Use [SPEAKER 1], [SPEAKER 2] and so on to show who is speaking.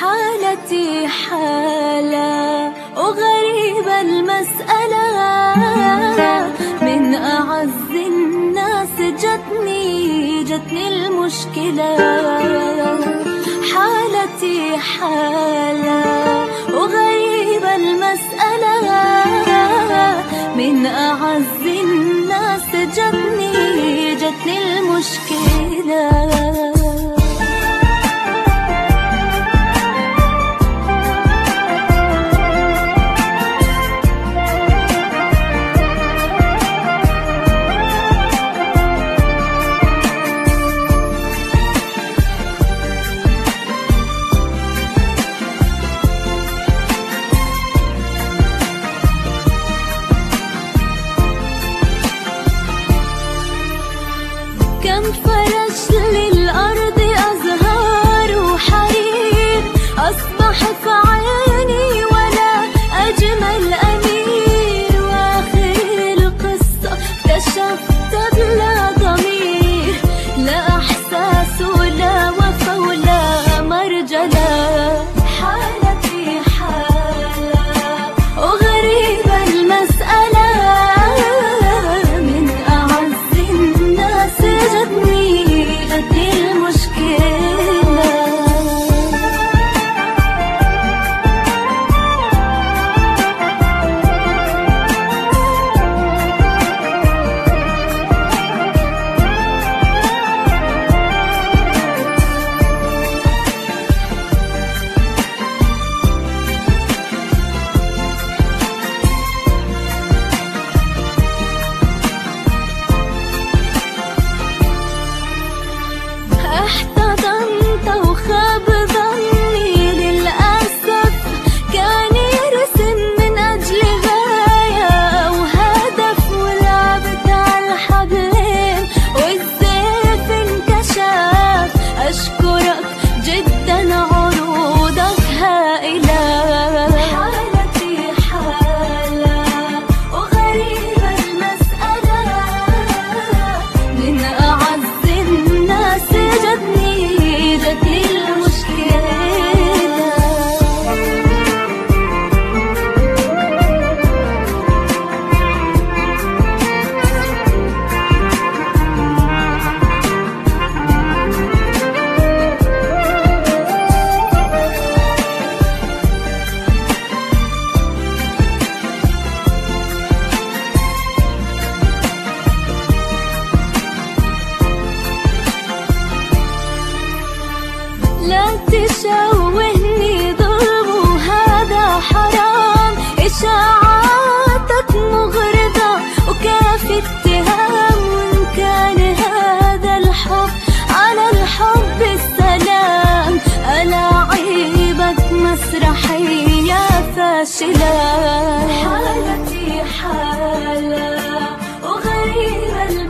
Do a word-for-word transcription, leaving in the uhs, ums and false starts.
[SPEAKER 1] حالتي حالة وغريبة المسألة، من أعز الناس جتني جتني المشكلة. حالتي حالة وغريبة المسألة، من أعز الناس جتني جتني المشكلة. كم فرش للأرض أزهار وحرير، أصبح في عيني ولا أجمل أمير. وآخر القصة اكتشفت بلا ضمير، لا إحساس ولا وفا ولا مرجلة. حالتي حالة وغريبة المسألة، من أعز الناس جتني جتني المشكلة. احتضنت وخاب ظني للأسف، كان يرسم من أجل غاية وهدف، ولعبت على الحبلين والسيف انكشف. أشكرك جدا عروضك هائلة. حالتي حالة وغريبة المسألة، من أعز الناس جتني جتني المشكلة. لا تشوهني ظلم وهذا حرام، إشاعاتك مغرضة وكافي اتهام. وإن كان هذا الحب على الحب السلام، ألاعيبك مسرحية فاشلة. حالتي حالة وغريبة